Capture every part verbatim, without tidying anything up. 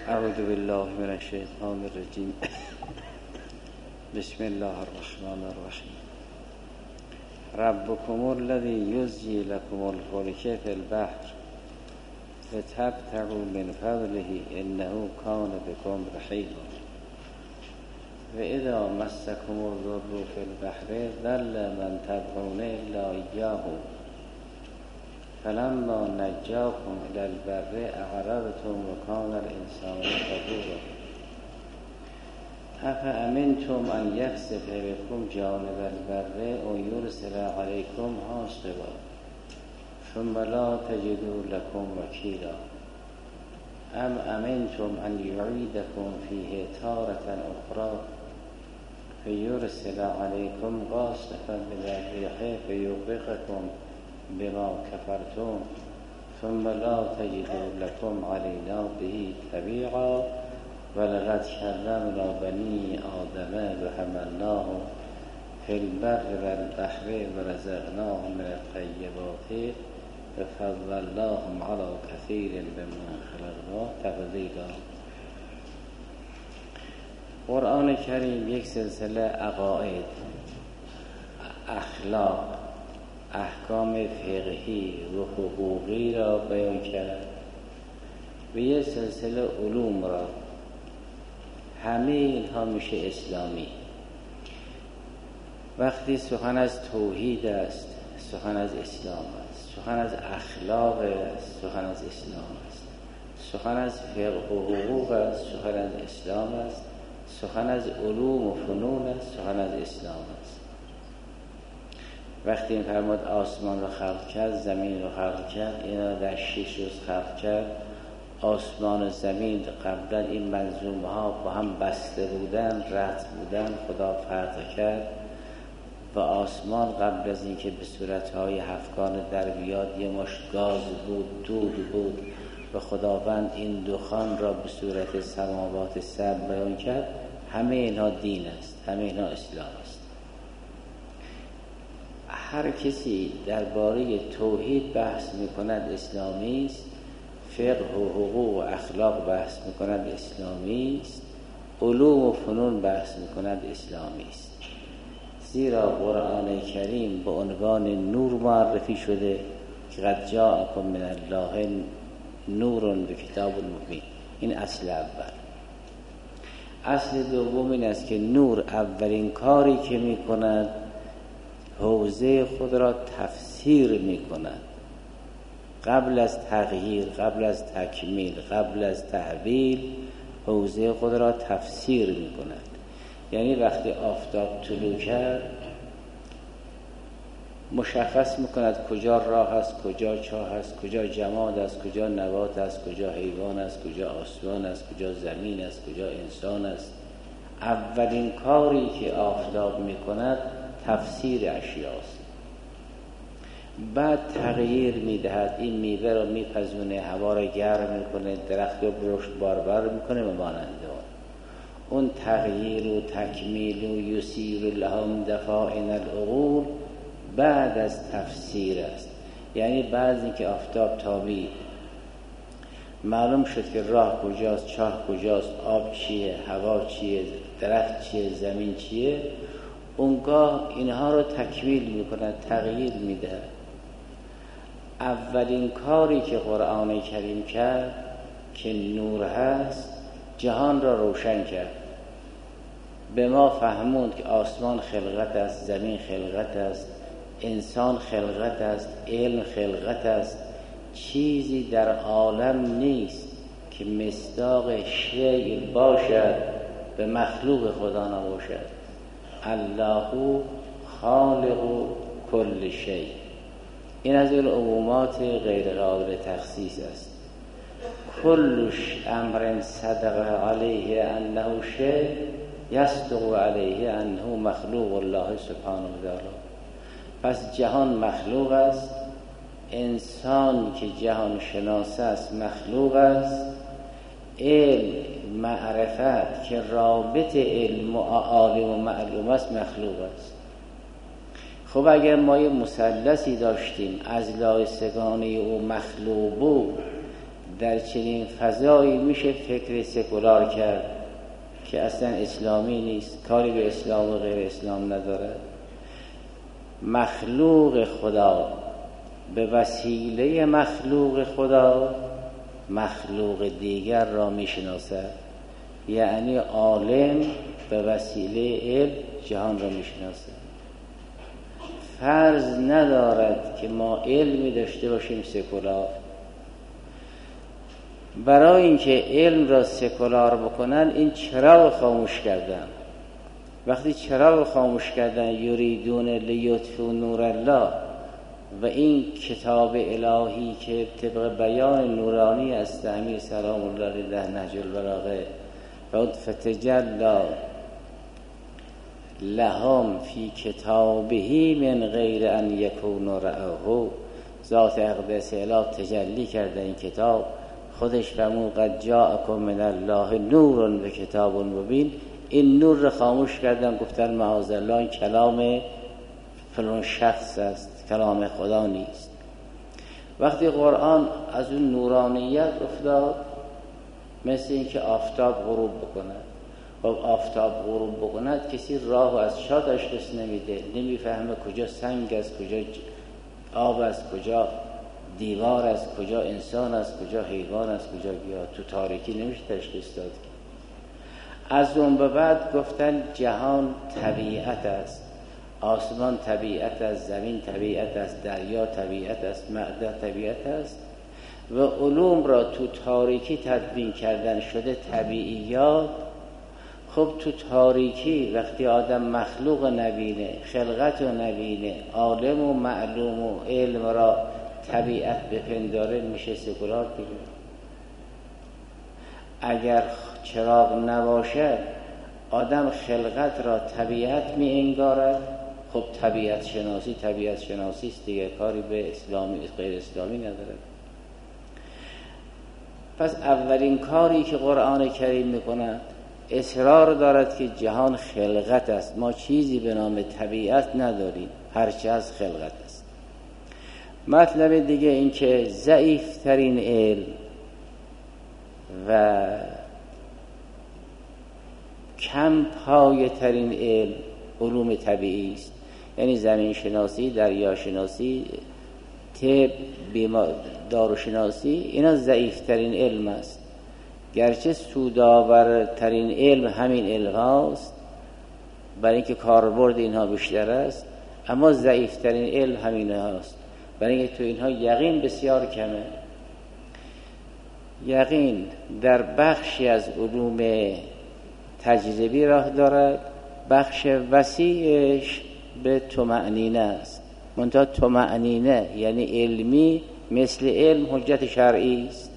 اعوذ بالله من الشیطان الرجیم. بسم الله الرحمن الرحیم. ربکم الذی یزجی لکم الفلک فی البحر لتبتغوا من فضله انه کان بکم رحیما. و اذا مسکم الضر فی البحر ضل من تدعون الا ایاه فلما نجاکم الی البر اعرضتم وکان الانسان کفورا. افامنتم ان یخسف بكم جانب البر او یرسل علیکم حاصبا ثم لا تجدوا لكم وکیلا. ام امنتم ان یعیدکم فیه تارة اخرى فیرسل علیکم قاصفا من الریح فیغرقکم بما کفرتم ثم لا تجدوا لكم علینا به تبیعا. ولقد کرمنا بنی آدم وحملناهم فی البر والبحر ورزقناهم من الطیبات وفضلناهم علی کثیر ممن خلقنا تفضیلا. قرآن کریم یک سلسله عقاید، اخلاق، احکام فقهی و حقوقی را بیان کرد و یک سلسله علوم را. همه اینها میشه اسلامی. وقتی سخن از توحید است سخن از اسلام است، سخن از اخلاق است سخن از اسلام است، سخن از فقه و حقوق است سخن از اسلام است، سخن از علوم و فنون است سخن از اسلام است. وقتی این فرمود آسمان رو خلق کرد، زمین رو خلق کرد، اینا در شش روز خلق کرد. آسمان و زمین قبلا این منظومه ها با هم بسته بودن، رد بودن، خدا فرق کرد و آسمان قبل از اینکه به صورتهای هفتگان در بیاد یه مشت گاز بود، دود بود و خداوند این دخان را به صورت سماوات سبع بیان کرد. همه اینها دین است، همه اینها اسلام است. هر کسی درباره توحید بحث میکند اسلامی است، فقه و حقوق و اخلاق بحث میکند اسلامی است، علوم و فنون بحث میکند اسلامی است. زیرا قرآن کریم به عنوان نور معرفی شده که قد جاءکم من الله نور و کتاب مبین. این اصل اول. اصل دوم این است که نور اولین کاری که میکند حوزه خود را تفسیر میکند. قبل از تغییر، قبل از تکمیل، قبل از تحویل حوزه خود را تفسیر میکند. یعنی وقتی آفتاب طلوع کرد مشخص میکند کجا راه است، کجا چاه است، کجا جماد است، کجا نبات است، کجا حیوان است، کجا آسمان است، کجا زمین است، کجا انسان است. اولین کاری که آفتاب میکند تفسیر اشیاست. بعد تغییر میدهد، این میوه رو میپزونه، هوا رو گرم میکنه، درخت رو رشد باربر میکنه و مانند اون تغییر و تکمیل و یسیر لهم دفائن العقول بعد از تفسیر است. یعنی بعد اینکه آفتاب تابید معلوم شد که راه کجاست، چاه کجاست، آب چیه، هوا چیه، درخت چیه، زمین چیه، اونگاه اینها رو تکمیل میکنه، تغییر میده. اولین کاری که قرآن کریم کرد که نور هست جهان را روشن کرد. به ما فهموند که آسمان خلقت است، زمین خلقت است، انسان خلقت است، علم خلقت است. چیزی در عالم نیست که مصداق شیء باشد به مخلوق خدا نباشد. الله خالق کل شیء. این از این عمومات غیر قابل تخصیص است. کل امر صدق علیه انه شیء یصدق علیه انه مخلوق الله سبحانه و تعالی. پس جهان مخلوق است، انسان که جهان شناس است مخلوق است، علم معرفت که رابط علم و عالم و معلوم است مخلوق است. خب اگر ما یه مثلثی داشتیم از لای سگانه او مخلوق بود، در چنین فضایی میشه فکر سکولار کرد که اصلا اسلامی نیست، کاری به اسلام و غیر اسلام نداره. مخلوق خدا به وسیله مخلوق خدا مخلوق دیگر را میشناسد، یعنی عالم به وسیله علم جهان را میشناسد. فرض ندارد که ما علمی داشته باشیم سکولار. برای اینکه علم را سکولار بکنن این چراغ خاموش کردن. وقتی چراغ خاموش کردن یریدون لیطفئوا نور الله و این کتاب الهی که طبق بیان نورانی است امیر سلام الله علیه در نهج البلاغه و فتجلی لهم فی کتابه من غیر ان یکونوا رأوه، ذات اقدس اله تجلی کرده این کتاب خودش فرمود قد جاءکم من الله نور و کتاب مبین. این نور رو خاموش کردن، گفتن معاذالله این کلام فلان شخص است، کلام خدا نیست. وقتی قرآن از اون نورانیت افتاد مثل این که آفتاب غروب بکند، خب آفتاب غروب بکند کسی راه از شا تشخیص نمیده، نمیفهمه کجا سنگ است، کجا آب است، کجا دیوار است، کجا انسان است، کجا حیوان است، کجا گیاه. تو تاریکی نمیشه تشخیص داد. از اون به بعد گفتن جهان طبیعت است، آسمان طبیعت است، زمین طبیعت است، دریا طبیعت است، معده طبیعت است و علوم را تو تاریکی تدوین کردن شده طبیعیات. خب تو تاریکی وقتی آدم مخلوق نبینه، خلقت رو نبینه، عالم و معلوم و علم را طبیعت بپنداره میشه سکولار دیگه. اگر چراغ نباشد آدم خلقت را طبیعت می انگارد، خب طبیعت شناسی طبیعت شناسی است دیگه، کاری به اسلامی غیر اسلامی نداره. پس اولین کاری که قرآن کریم میکند اصرار دارد که جهان خلقت است، ما چیزی به نام طبیعت نداریم، هرچه از خلقت است. مطلب دیگه این که ضعیفترین علم و کم پایه ترین علم علوم طبیعی است، یعنی زمین شناسی، دریا شناسی، طب، داروشناسی، اینا ضعیفترین علم است. گرچه سودآورترین علم همین علم هاست برای اینکه کاربرد اینها بیشتر است، اما ضعیفترین علم همین هاست برای اینکه تو اینها یقین بسیار کمه. یقین در بخشی از علوم تجربی راه دارد، بخش وسیعش به طمأنینه است. منتها طمأنینه یعنی علمی مثل علم حجت شرعی است.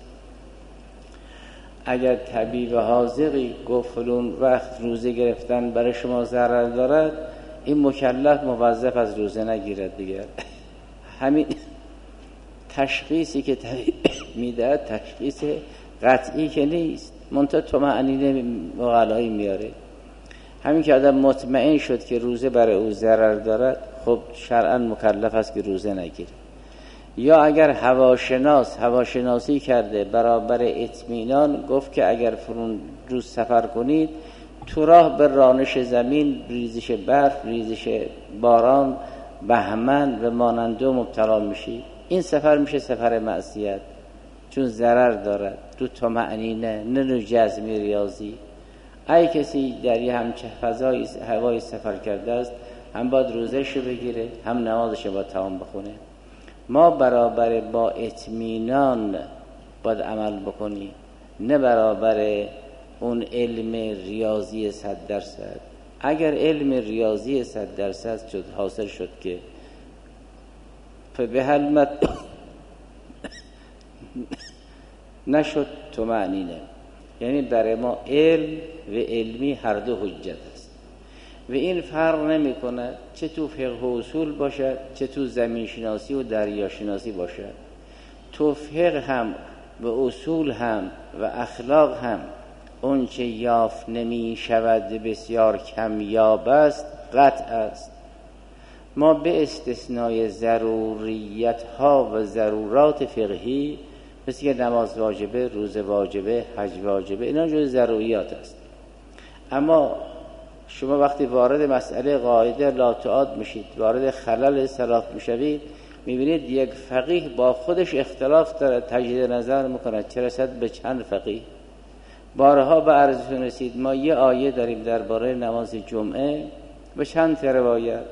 اگر طبیب حاذقی گفت فلان وقت روزه گرفتن برای شما ضرر دارد، این مکلف موظف از روزه نگیرد دیگر. همین تشخیصی که طبیب میده تشخیص قطعی که نیست، منتها طمأنینه مغلایی میاره. همین که آدم مطمئن شد که روزه برای او ضرر دارد، خب شرعاً مکلف است که روزه نگیره. یا اگر هواشناس هواشناسی کرده برابر اطمینان گفت که اگر فرون روز سفر کنید تو راه به رانش زمین، ریزش برف، ریزش باران، بهمن و ماننده مبتلا میشی، این سفر میشه سفر معصیت چون ضرر دارد. تو طمأنینه، نه رو جزمی ریاضی. ای کسی در یه همچه فضای هوای سفر کرده است، هم باید روزهشو بگیره هم نمازشو باید تمام بخونه. ما برابر با اطمینان باید عمل بکنیم، نه برابر اون علم ریاضی صد درصد. اگر علم ریاضی صد درصد شد حاصل شد که به حلمت نشد طمأنینه، یعنی برای ما علم و علمی هر دو حجت است و این فرق نمی کند چه تو فقه و اصول باشد چه تو زمین شناسی و دریا شناسی باشد. تو فقه هم و اصول هم و اخلاق هم اون چه یافت نمی شود بسیار کم یاب است قطع است. ما به استثنای ضروریت ها و ضرورات فقهی مثل که نماز واجبه، روزه واجبه، حج واجبه، اینا جز ضروریات است. اما شما وقتی وارد مسئله قاعده لا تعاد میشید، وارد خلل صلاح میشوید، میبینید یک فقیه با خودش اختلاف داره، تجدید نظر میکنه، چه رسد به چند فقیه. بارها به عرضتون رسید ما یه آیه داریم درباره نماز جمعه به چند تا روایت،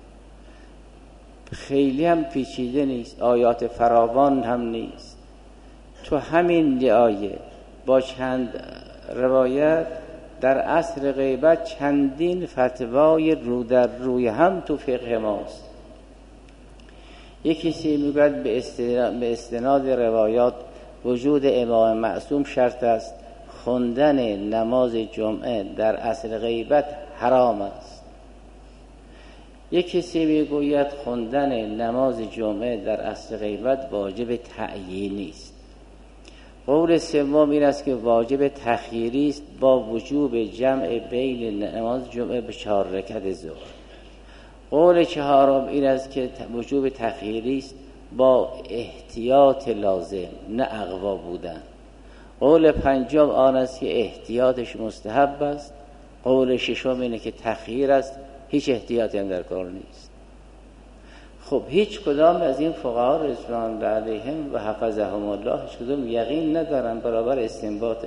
خیلی هم پیچیده نیست، آیات فراوان هم نیست. تو همین یه آیه با چند روایت در عصر غیبت چندین فتوای رو در روی هم تو فقه ماست. یکی سی میگوید به استناد روایات وجود امام معصوم شرط است، خوندن نماز جمعه در عصر غیبت حرام است. یک کسی میگوید خوندن نماز جمعه در عصر غیبت واجب تعیینی است. قول سوم این است که واجب تخییری است با وجوب جمع بین نماز جمعه به چهار رکعت ظهر. قول چهارم این است که وجوب تخییری است با احتیاط لازم، نه اغوا بودن. قول پنجم آن است که احتیاطش مستحب است. قول ششم اینه که تخییر است، هیچ احتیاطی هم در کار نیست. خب هیچ کدام از این فقها رضوان الله علیهم و حفظهم الله هیچ کدام یقین ندارن برابر استنباطه.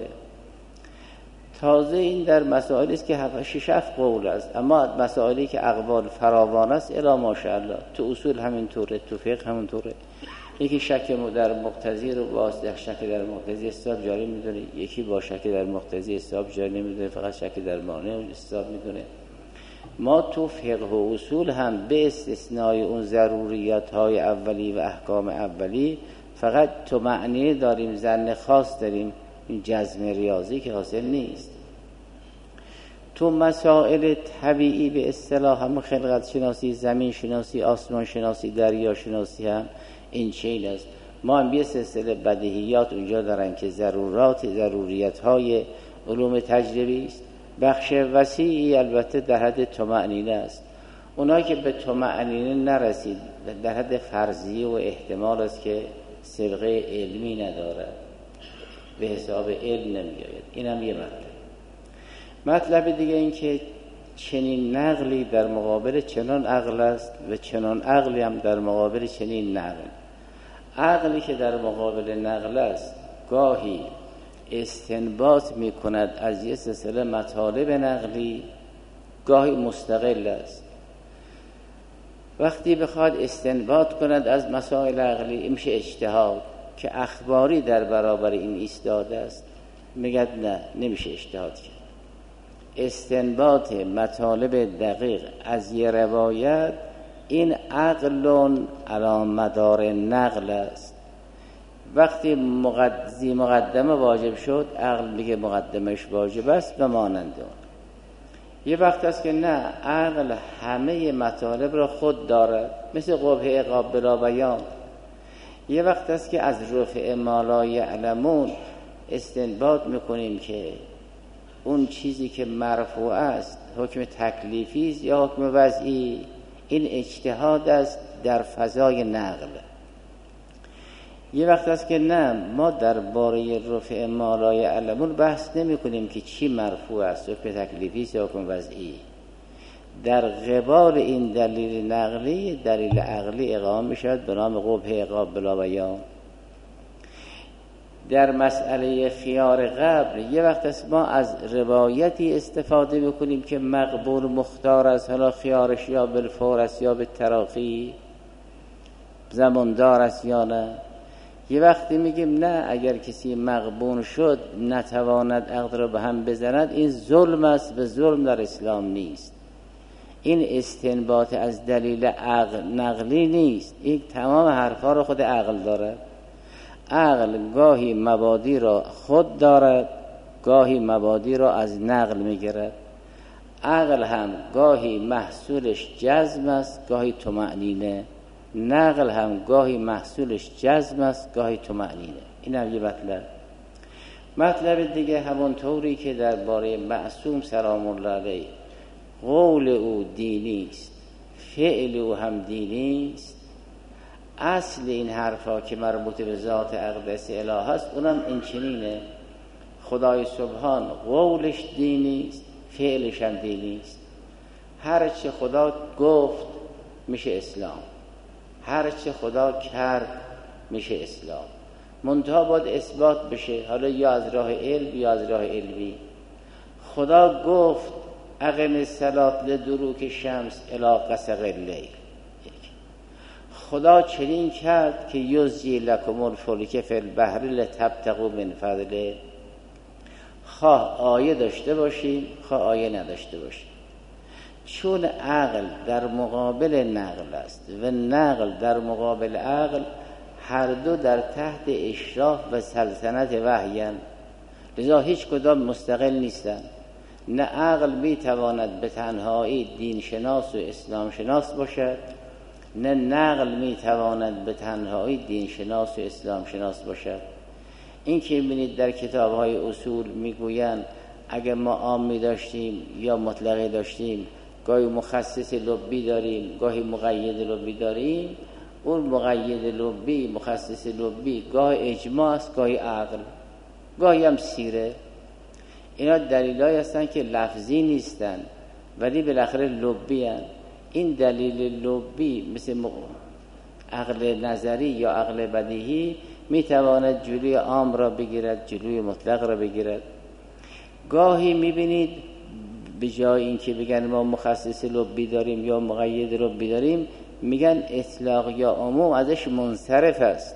تازه این در مسائلی است که شش هفت قول است، اما مسائلی که اقوال فراوان است الا ماشاءالله. تو اصول همینطوره، تو فقه همینطوره. یکی شک در مقتضی رو با شک در مقتضی استحباب جاری میدونه، یکی با شک در مقتضی استحباب جاری نمیدونه، فقط شک در مانع استحباب میدونه. ما تو فقه و اصول هم به استثنای اون ضروریات های اولی و احکام اولی فقط تو معنی داریم، ظن خاص داریم، این جزم ریاضی که حاصل نیست. تو مسائل طبیعی به اصطلاح هم خلقت شناسی، زمین شناسی، آسمان شناسی، دریا شناسی هم این چیل است. ما هم یه سلسله بدیهیات اونجا دارن که ضرورات ضروریات های علوم تجربی است. بخش وسیعی البته در حد طمأنینه است. اونایی که به طمأنینه نرسید در حد فرضیه و احتمال است که سابقه علمی نداره، به حساب علم نمیآید. اینم یه مطلب. مطلب دیگه این که چنین نقلی در مقابل چنان عقل است و چنان عقلی هم در مقابل چنین نقل. عقلی که در مقابل نقل است گاهی استنباط می کند از یه سلسله مطالب نقلی، گاهی مستقل است. وقتی بخواد استنباط کند از مسائل عقلی میشه اجتهاد که اخباری در برابر این ایستاده است. میگه نه، نمیشه اجتهاد کرد. استنباط مطالب دقیق از یه روایت این عقل علی مدار نقل است. وقتی مقدمی مقدمه واجب شد عقل میگه مقدمش واجب است و مانند اون. یه وقت است که نه، عقل همه مطالب را خود دارد، مثل قبح عقاب بلا بیان. یه وقت است که از رفع ما لا یعلمون استنباط میکنیم که اون چیزی که مرفوع است حکم تکلیفی است یا حکم وضعی. این اجتهاد است در فضای نقل. یه وقت است که نه، ما در باره رفع ما لا یعلمون بحث نمی کنیم که چی مرفوع است، حکم تکلیفی است یا حکم وضعی. در قبال این دلیل نقلی دلیل عقلی اقامه می شود به نام قبح عقاب بلا بیان. در مسئله خیار قبل یه وقت است ما از روایتی استفاده بکنیم که مقبول مختار است، حالا خیارش یا بالفور است یا به تراخی زماندار است یا نه. یه وقتی میگیم نه، اگر کسی مغبون شد نتواند عقد را به هم بزند، این ظلم است و ظلم در اسلام نیست. این استنباط از دلیل عقل نقلی نیست، این تمام حرفا رو خود عقل داره. عقل گاهی مبادی را خود دارد، گاهی مبادی را از نقل میگیرد. عقل هم گاهی محصولش جزم است، گاهی طمأنینه. نقل هم گاهی محصولش جزم است، گاهی طمأنینه. این هم یه مطلب. مطلب دیگه همون طوری که درباره معصوم سلام الله علیه قول او دینی است، فعل او هم دینی است، اصل این حرفا که مربوط به ذات اقدس اله است اونم این چنینه. خدای سبحان قولش دینی است، فعلش هم دینی است. هر چه خدا گفت میشه اسلام، هر چه خدا کرد میشه اسلام. منتها باید اثبات بشه، حالا یا از راه علم یا از راه علمی. خدا گفت اقم الصلاة لدلوک شمس الی غسق اللیل. خدا چنین کرد که یزجی لکم الفلک فی البحر لتبتغوا من فضله. خواه آیه داشته باشیم خواه آیه نداشته باشیم، چون عقل در مقابل نقل است و نقل در مقابل عقل، هر دو در تحت اشراف و سلطنت وحی‌اند، لذا هیچ کدام مستقل نیستند. نه عقل میتواند به تنهایی دین شناس و اسلام شناس باشد، نه نقل میتواند به تنهایی دین شناس و اسلام شناس باشد. این که می‌بینید در کتاب‌های اصول میگویند اگر ما عامی داشتیم یا مطلقی داشتیم، گاهی مخصص لبی داریم گاهی مقید لبی داریم، اون مقید لبی مخصص لبی گاه اجماع است گاهی عقل گاهی هم سیره. اینا دلیلایی هستن که لفظی نیستن ولی بالاخره لبی هستن. این دلیل لبی مثل عقل نظری یا عقل بدیهی میتواند جلوی عام را بگیرد، جلوی مطلق را بگیرد. گاهی میبینید به جای این که بگن ما مخصص لبی داریم یا مقید لبی داریم، میگن اطلاق یا عموم ازش منصرف است.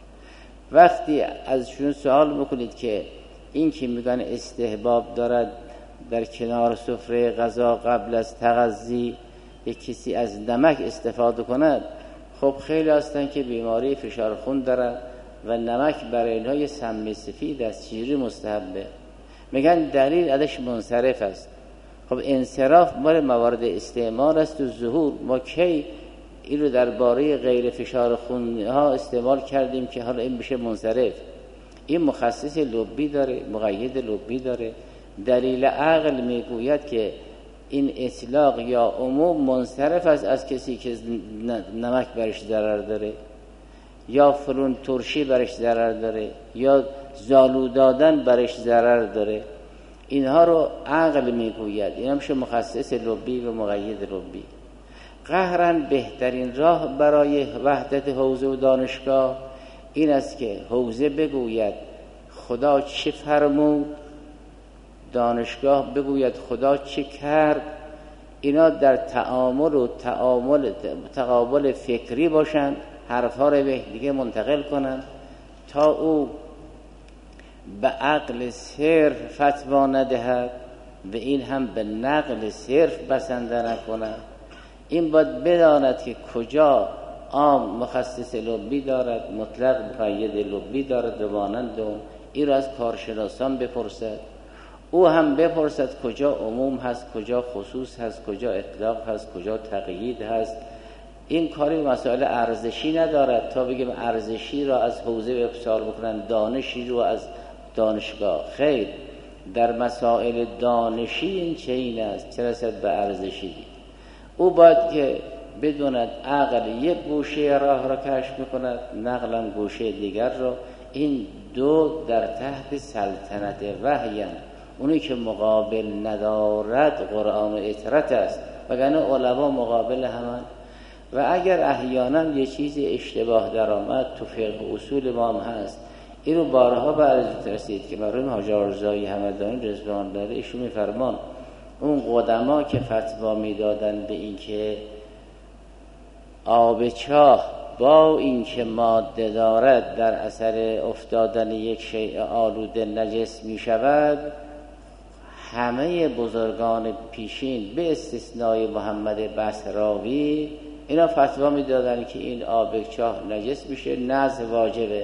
وقتی ازشون سوال بکنید که این که میگن استحباب دارد در کنار سفره غذا قبل از تغذی یک کسی از نمک استفاده کند، خب خیلی هستن که بیماری فشار خون دارد و نمک برای اینها یه سم سفید است، چیزی مستحبه، میگن دلیل ازش منصرف است. خب انصراف مال موارد استعمال است و ظهور. ما کی این رو درباره غیر فشار خون ها استعمال کردیم که حالا این بشه منصرف؟ این مخصص لبی داره، مقید لبی داره. دلیل عقل میگوید که این اطلاق یا عموم منصرف است از کسی که نمک برش ضرر داره یا فرون ترشی برش ضرر داره یا زالو دادن برش ضرر داره. اینها رو عقل میگوید، این همشه مخصص لبی و مقید لبی. قهرن بهترین راه برای وحدت حوزه و دانشگاه این است که حوزه بگوید خدا چه فرمود، دانشگاه بگوید خدا چه کرد. اینا در تعامل و تعامل تقابل فکری باشند، حرفها رو به دیگه منتقل کنند تا او به عقل صرف فتوا ندهد و این هم به نقل صرف بسنده نکند. این باید بداند که کجا عام مخصص لبی دارد، مطلق مقید لبی دارد و مانند اون. این را از کارشناسان بپرسد، او هم بپرسد کجا عموم هست، کجا خصوص هست، کجا اطلاق هست، کجا تقیید هست. این کاری مسائل ارزشی ندارد تا بگیم ارزشی را از حوزه افصال بکنن، دانشی رو از دانشگاه. خیر، در مسائل دانشی این چه این است چه رسد به ارزشی. او باید که بدوند عقل یک گوشه راه را کشف میکند، نقلم گوشه دیگر را. این دو در تحت سلطنت وحی اند. اونی که مقابل ندارد قرآن و اطرت است، وگرنه علما مقابل همان. و اگر احیانا یه چیز اشتباه در آمد تو فقه اصول ما هم هست، این رو بارها به عرض رسید که مرحوم حاجی رضایی همدانی رضوان الله ایشون میفرمان اون قدما که فتوا میدادن به این که آب چاه با این که ماده دارد در اثر افتادن یک شیء آلوده نجس می شود، همه بزرگان پیشین به استثنای محمد بصراوی اینا فتوا می دادن که این آب چاه نجس میشه، نزع واجبه.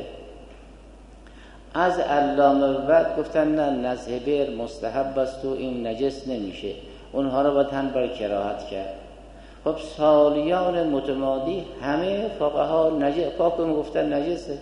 از علامه بعد گفتن نه، نزع بیر مستحب است و این نجس نمیشه، اونها رو با تن بر کراهت کرد. خب سالیان متمادی همه فقها نجس پاک گفتن نجسه.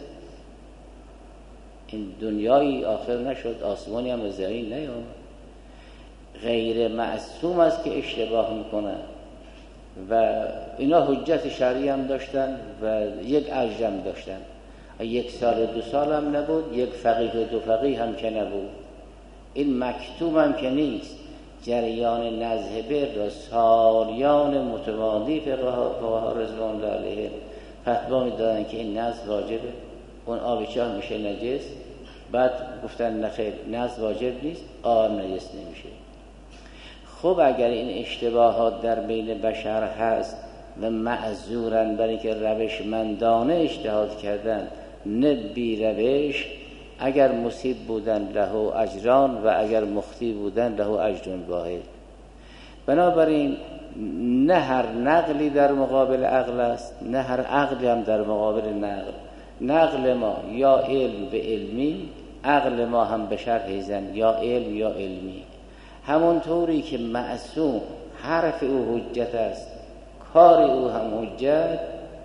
این دنیایی آخر نشد، آسمانی هم از زمین نیامد. غیر معصوم است که اشتباه میکنه. و اینا حجت شرعی هم داشتن و یک اجر هم داشتن. یک سال دو سال هم نبود، یک فقیه و دو فقیه هم که نبود. این مکتوب هم که نیست. جریان نزع بر را سالیان متوالی فقها رضوان الله علیهم فتوا میدادن که این نزع واجبه، اون آب چاه میشه نجس. بعد گفتن نخیر، نزع واجب نیست، آب نجس نمیشه. خب اگر این اشتباهات در بین بشر هست و معذورن برای که روشمندانه اجتهاد کردن نه بی روش، اگر مصیب بودن له اجران و اگر مخطی بودن له اجر واحد. بنابراین نه هر نقلی در مقابل عقل است، نه هر عقلی هم در مقابل نقل. نقل ما یا علم به علمی، عقل ما هم به شرح زن یا علم یا علمی. همون طوری که معصوم حرف او حجت است، کار او هم حجت.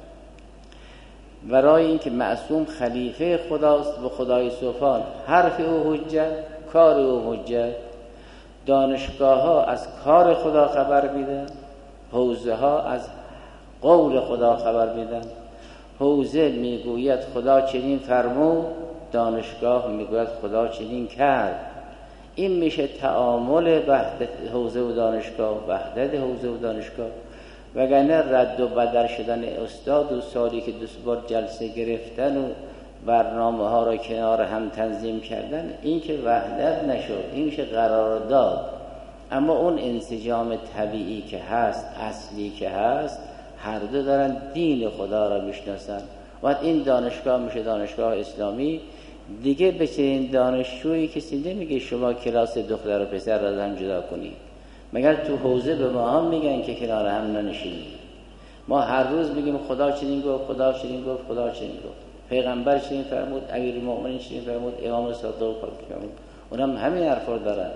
برای اینکه معصوم خلیفه خداست و خدای سبحان، حرف او حجت، کار او حجت. دانشگاه ها از کار خدا خبر میدن، حوزه ها از قول خدا خبر میدن. حوزه میگوید خدا چنین فرمود، دانشگاه میگوید خدا چنین کرد. این میشه تعامل وحدت حوزه و دانشگاه، وحدت حوزه و دانشگاه. وگرنه رد و بدل شدن استاد و سالی که دو بار جلسه گرفتن و برنامه ها را کنار هم تنظیم کردن، این که وحدت نشد، این میشه قرارداد. اما اون انسجام طبیعی که هست، اصلی که هست، هر دو دارن دین خدا را میشناسن. و این دانشگاه میشه دانشگاه اسلامی. دیگه به چنین دانشجویی کسی نمیگه شما کلاس دختر و پسر را از هم جدا کنید، مگر تو حوزه به ما هم میگن که کنار هم ننشینید. ما هر روز میگیم خدا چنین گفت، خدا چنین گفت، خدا چنین گفت، پیغمبر چنین فرمود، امیرالمؤمنین چنین فرمود، امام صادق فرمود. اونم همین حرفا دارن.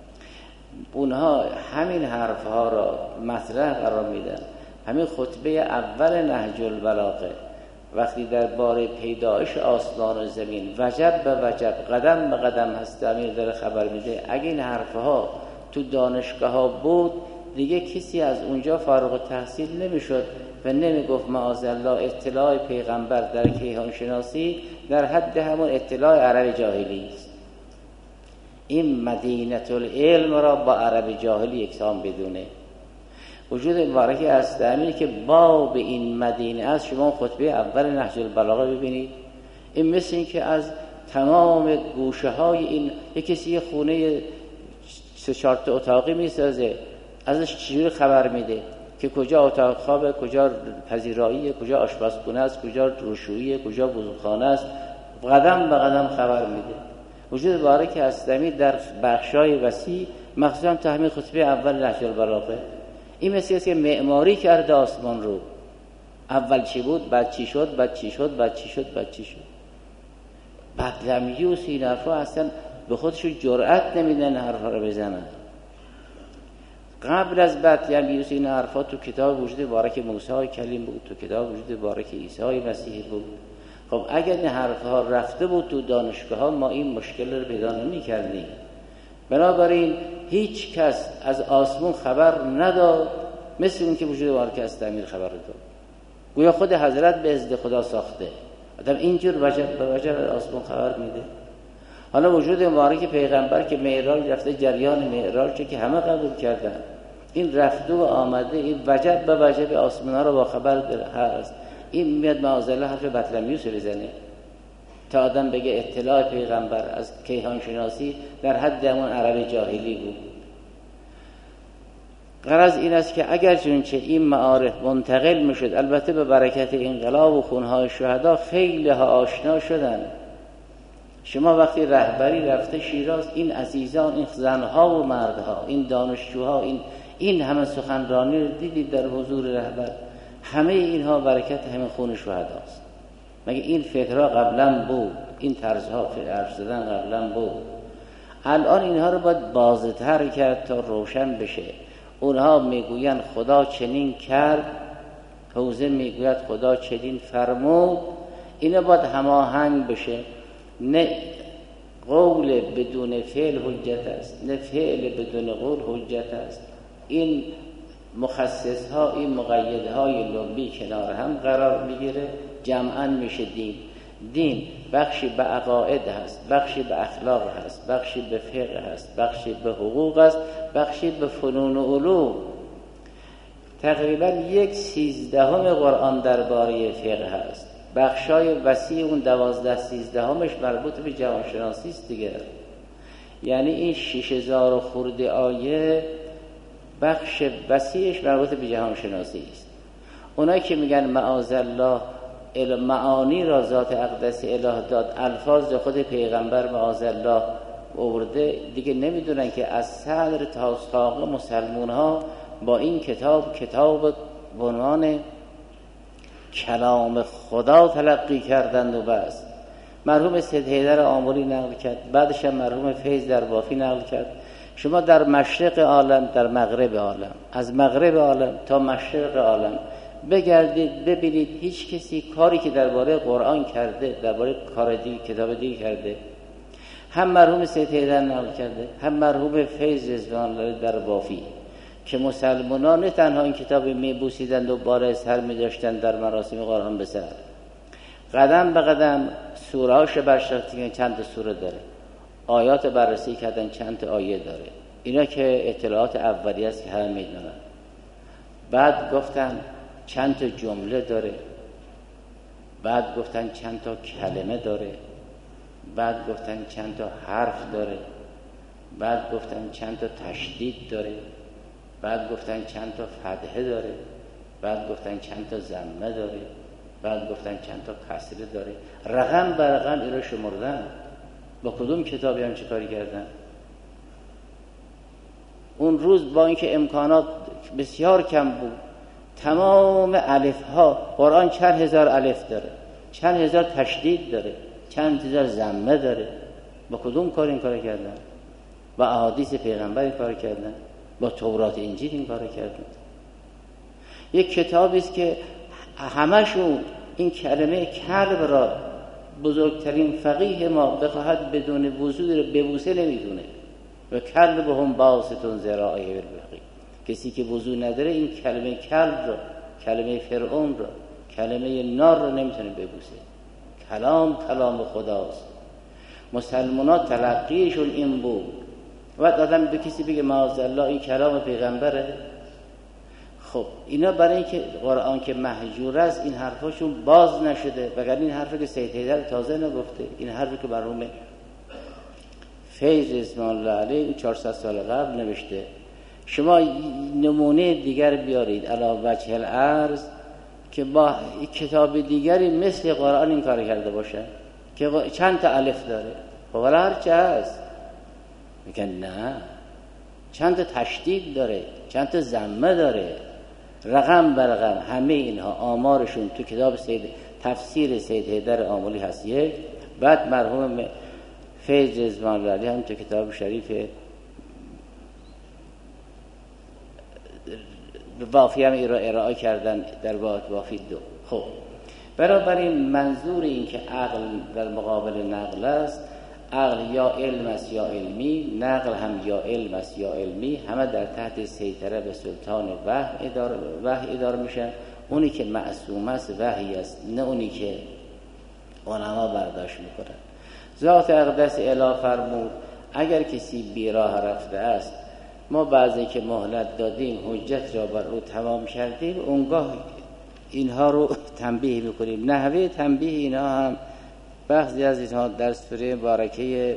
اونها همین حرفها را مطرح قرار میدن. همین خطبه اول نهج البلاغه وقتی در باره پیدایش آسمان و زمین وجب به وجب قدم به قدم هست امیر داره خبر میده. اگه این حرفها تو دانشگاه ها بود، دیگه کسی از اونجا فارغ التحصیل نمیشد و نمیگفت معاذالله اطلاع پیغمبر در کیهان شناسی در حد همون اطلاع عرب جاهلی است. این مدینه العلم را با عرب جاهلی یکسان بدونه. وجود مبارکی است امیر که باب این مدینه است. شما خطبه اول نهج البلاغه ببینید، این مثل این که از تمام گوشه های این یک کسی خونه سه چهار تا اتاقی میسازه، ازش چجوری خبر میده که کجا اتاق خوابه، کجا پذیراییه، کجا آشپزخونه است، کجا روشوییه، کجا وضوخانه است، قدم به قدم خبر میده. وجود مبارکی است امیر در بخشای وسیع، مخصوصا تا همین خطبه اول نهج البلاغه، این مثل است که معماری کرده آسمان رو. اول چی بود، بعد چی شد، بعد چی شد، بعد چی شد، بعد چی شد. بدلمیوس این حرفا اصلا به خودشون جرأت نمیدن حرفا رو بزنن. قبل از بدلمیوس این حرفا تو کتاب وجود مبارک موسی کلیم بود، تو کتاب وجود مبارک عیسی مسیح بود. خب اگر این حرفا رفته بود تو دانشگاه ها، ما این مشکل رو پیدا نمی کردیم. بنابراین هیچ کس از آسمون خبر نداد مثل اون که وجود مبارک است امیر خبر داد. گویا خود حضرت به اذن خدا ساخته. آدم اینجور وجب به وجب آسمون خبر میده. حالا وجود مبارک پیغمبر که معراج رفته، جریان معراج که همه قبول کردن، این رفته و آمده، این وجب به وجب آسمان ها رو با خبر هست. این میاد معاذالله حرف بطلمیوس بزنه تا آدم بگه اطلاع پیغمبر از کیهان شناسی در حد همون عرب جاهلی بود. غرض این است که اگر چونچه این معارف منتقل میشد، البته به برکت انقلاب و خونهای شهدا خیلی ها آشنا شدن. شما وقتی رهبری رفته شیراز، این عزیزان، این زنها و مردها، این دانشجوها، این این همه سخنرانی رو دیدید در حضور رهبر. همه اینها برکت همین خون شهداست. مگه این فکرها قبلا بود؟ این طرزها حرف زدن قبلا بود؟ الان اینها رو باید بازتر کرد تا روشن بشه. اونها میگوین خدا چنین کرد، حوزه میگوید خدا چنین فرمود. اینا باید هماهنگ بشه. نه قول بدون فعل حجت است، نه فعل بدون قول حجت است. این مخصص ها این مقید های لبی کنار هم قرار میگیره، جمعا میشه دین. دین بخشی به عقاید هست، بخشی به اخلاق هست، بخشی به فقه هست، بخشی به حقوق هست، بخشی به فنون و علوم. تقریبا یک سیزدهم قرآن درباره فقه هست. بخشای وسیع اون دوازده سیزدهمش مربوط به جهانشناسی است دیگه. یعنی این شش هزار و خورده آیه بخش وسیعش مربوط به جهانشناسی است. اونایی که میگن معاذالله معانی را ذات اقدس اله داد، الفاظ خود پیغمبر معاذالله آورده، دیگه نمیدونن که از صدر تا ساق مسلمون ها با این کتاب کتاب به عنوان کلام خدا تلقی کردند و بس. مرحوم سید حیدر آملی نقل کرد، بعدش هم مرحوم فیض در بافی نقل کرد. شما در مشرق عالم، در مغرب عالم، از مغرب عالم تا مشرق عالم بگردید ببینید هیچ کسی کاری که درباره قرآن کرده، درباره کار دیگه کتاب دیگه کرده، هم مرحوم سید حیدر نقل کرده، هم مرحوم فیض رضوان الله در بافی، که مسلمانان نه تنها این کتاب میبوسیدند و باره سر می‌داشتند در مراسم قرآن به سر، قدم به قدم سوره هاش برشتن، چند سوره داره، آیات بررسی کردن چند تا آیه داره. اینا که اطلاعات اولیه است که همه میدونن. بعد گفتن چند تا جمله داره، بعد گفتن چند تا کلمه داره، بعد گفتن چند تا حرف داره، بعد گفتن چند تا تشدید داره، بعد گفتن چند تا فتحه داره، بعد گفتن چند تا ضمه داره، بعد گفتن چند تا کسره داره. رقم بر رقم اینا شمردن. با کدوم کتابی هم چه کاری کردن؟ اون روز با اینکه امکانات بسیار کم بود، تمام الف ها، قرآن چند هزار الف داره، چند هزار تشدید داره، چند هزار ضمه داره. با کدوم کار این کار کردن؟ با احادیث پیغمبر این کار کردن؟ با تورات انجیل این کار کردن؟ یک کتابی است که همشون این کلمه کلب را بزرگترین فقیه ما بخواهد بدون وضو رو ببوسه نمیدونه. و کلب هم باسطون ذراعه بالبقی، کسی که وضو نداره این کلمه کلب را، کلمه فرعون را، کلمه نار را نمیتونه ببوسه. کلام کلام خداست. مسلمانان تلقیشون این بود. و آدم به کسی بگه معاذالله این کلام پیغمبره، خب اینا برای اینکه قرآن که مهجور است این حرفاشون باز نشده، وگرنه این حرفی که سید حیدر تازه نگفته، این حرفی که مرحوم فیض رضوان الله علیه چهارصد سال قبل نوشته. شما نمونه دیگر بیارید علی وجه الارض که با کتاب دیگری مثل قرآن این کار کرده باشه که چند تا الف داره، خب ولی هر چه هست میگن نه، چند تا تشدید داره، چند تا ضمه داره، رقم بر رقم. همه اینها آمارشون تو کتاب سید تفسیر سید حیدر آملی هست یک، بعد مرحوم فیض رضوان الله علیه هم تو کتاب شریف وافی هم ارائه کردن در وافی دو. خب بنابراین منظور این که عقل در مقابل نقل است، عقل یا علم است یا علمی، نقل هم یا علم است یا علمی، همه در تحت سیطره به سلطان وحی اداره وحی اداره میشن. اونی که معصوم است وحی است، نه اونی که علما برداشت میکنن. ذات اقدس اله فرمود اگر کسی بیراه رفته است، ما بعضی که مهلت دادیم حجت را بر او تمام کردیم، اونگاه اینها رو تنبیه میکنیم. نحوه تنبیه اینها هم بعضی از اینها در سوره مبارکه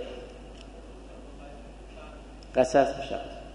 قصص میشه.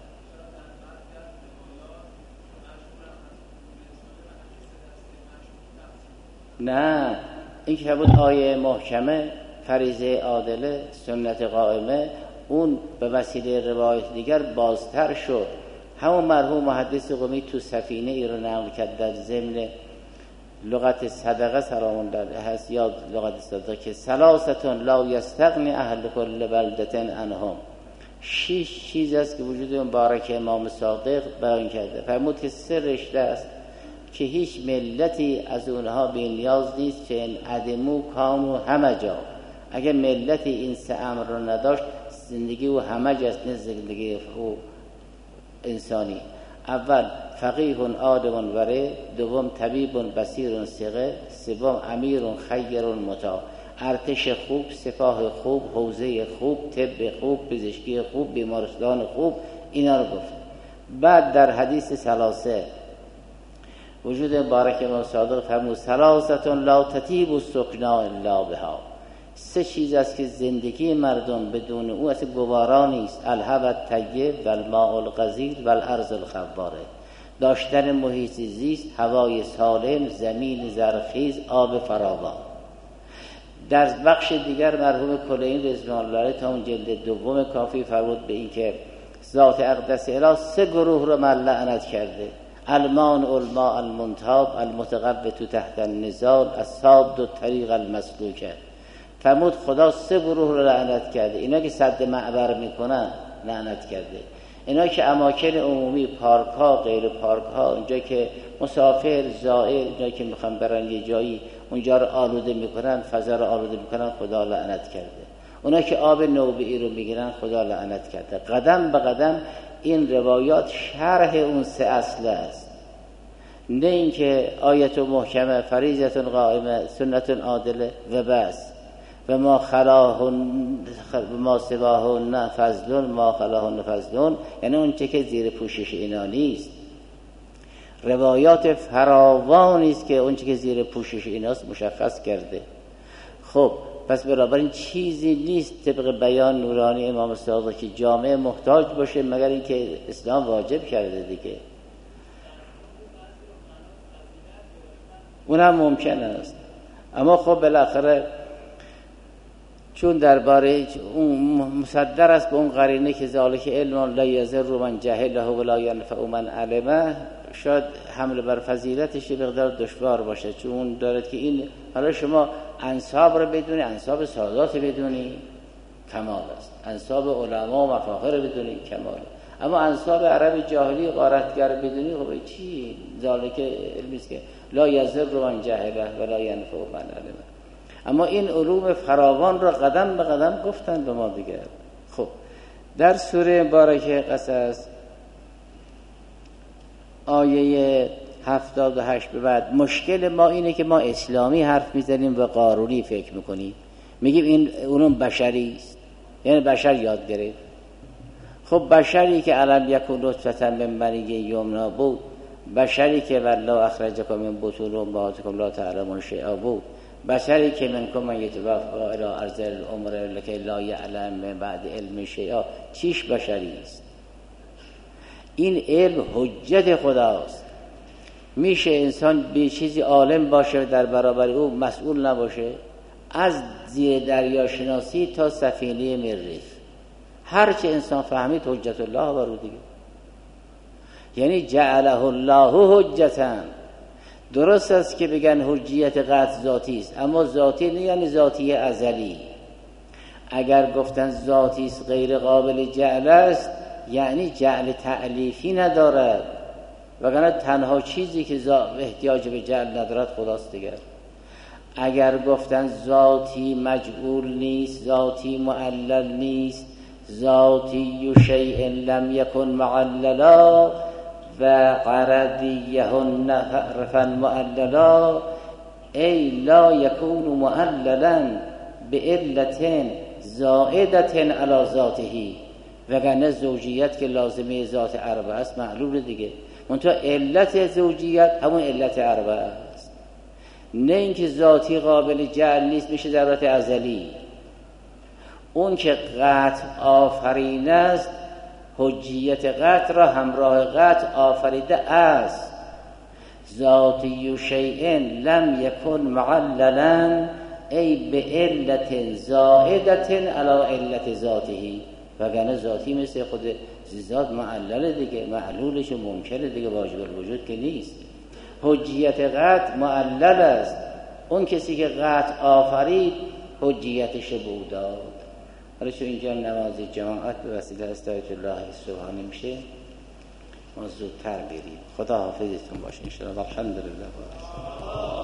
نه، این که بود آیه محکمه، فریضه عادله، سنت قائمه، اون به وسیله روایت دیگر بازتر شد. همون مرحوم محدث قمی تو سفینه ای رو نقل کرد در ضمن لغت صدقه سلام داده هست، یا لغت صدقه که ثلاثتون لا یستغنی اهل کل بلدتن عنهم. شش چیز است که وجود مبارک امام صادق بیان کرده. فرمود که سرش است که هیچ ملتی از اونها بی نیاز نیست که این عدمو کامو همه جا. اگه ملتی این سه امر رو نداشت زندگی او همه جاست، نه زندگی او انسانی. اول فقیه عالم ورع، دوم طبیب بصیر ثقه، سوم امیر خیر مطاع. ارتش خوب، سپاه خوب، حوزه خوب، طب خوب، پزشکی خوب، بیمارستان خوب، اینا رو گفت. بعد در حدیث ثلاثه وجود بارک امام صادق فرمود ثلاثه لا تطیب السکنا الا بها. سه چیز است که زندگی مردم بدون او اصلا گوارا نیست. الهوا الطیب و الماء الغزیر و الارض الخواره. داشتن محیط زیست، هوای سالم، زمین زرخیز، آب فراوان. در بخش دیگر مرحوم کلینی رضوان الله علیه تا اون جلد دوم کافی فرمود به این که ذات اقدس اله سه گروه رو لعنت کرده: المان الماء المنتاب، المتقبت تحت النزال، الصاد الطریق المسلوکه. فرمود خدا سه گروه رو لعنت کرده: اینا که سد معبر میکنن لعنت کرده، اینا که اماکن عمومی، پارک ها، غیر پارک ها، اونجا که مسافر زائر اونجا که میخوان برن یه جایی اونجا رو آلوده میکنن، فضا رو آلوده میکنن، خدا لعنت کرده. اونا که آب نوبئی رو میگیرن خدا لعنت کرده. قدم به قدم این روایات شرح اون سه اصل است، نه اینکه آیت محکمه، فریضه قائمه، سنت عادله و بس. و ما خلاهن ما سواهن فضلون، ما خلاهن فضلون، یعنی اون چه که زیر پوشش اینا نیست. روایات فراوانی است که اون چه که زیر پوشش ایناست مشخص کرده. خب پس بنابراین چیزی نیست طبق بیان نورانی امام صادق که جامعه محتاج باشه مگر اینکه اسلام واجب کرده دیگه. اونم ممکن است، اما خب بالاخره چون درباره اون مصدر است به اون قرینه که ذالک علم لا یضر من جهله ولا ينفع من علمه، شاید حمل بر فضیلتش یه مقدار دشوار باشه، چون دارد که این حالا شما انساب رو بدونی، انساب سادات بدونی کمال است، انساب علما و مفاخر رو بدونی کمال، اما انساب عرب جاهلی غارتگر بدونی خب چی؟ ذالک علمی است که لا یضر من جهله ولا ينفع من علمه. اما این علوم فراوان را قدم به قدم گفتن به ما دیگر. خب در سوره مبارکه قصص آیه هفتاد و هشت به بعد مشکل ما اینه که ما اسلامی حرف میزنیم و قارونی فکر میکنیم، میگیم این علوم بشری است، یعنی بشر یاد گرفت. خب بشری که علم یکون نطفة من منی یمنا بود، بشری که والله اخرجکم من بطون امهاتکم لا تعلمون شیئا بود، بشری که منکم من یتوفا الی ارذل العمر لکي لا یعلم من بعد علم شیئا، چیش بشری است؟ این علم حجت خداست. میشه انسان به چیزی عالم باشه در برابر او مسئول نباشه؟ از زیر دریا شناسی تا سفینه مریخ هر چه انسان فهمید حجت الله بر او دیگه، یعنی جعله الله حجتا. درست است که بگن حجیت قطع ذاتی است، اما ذاتی نه یعنی ذاتی ازلی. اگر گفتن ذاتی است غیر قابل جعل است یعنی جعل تألیفی ندارد، وگرنه تنها چیزی که احتیاج به جعل ندارد خداست دیگر. اگر گفتن ذاتی مجعول نیست، ذاتی معلل نیست، ذاتی شیء لم یکن معللا و قردیهن حرفا معللا، ای لا یکون معللا بعلت زائدت علی ذاته، وگرنه زوجیت که لازمه ذات اربعه است معلومه دیگه. منتها علت زوجیت همون علت اربعه است، نه اینکه ذاتی قابل جعل نیست میشه ضرورت ازلی. اون که قطع آفرین است حجیت قطع را همراه قطع آفریده است. ذاتی شیء لم یکن معللا ای به علت زائدت علی علت ذاته، وگرنه ذاتی مثل خود ذات معلل دیگه، معلولش ممکنه دیگه، واجب الوجود که نیست. حجیت قطع معلل است، اون کسی که قطع آفرید حجیتش بود داد. حالا چون اینجا نماز جماعت به وسیله استایت الله سبحانه میشه ما زودتر بریم. خدا حافظتون باشه ان شاء الله. الحمدلله.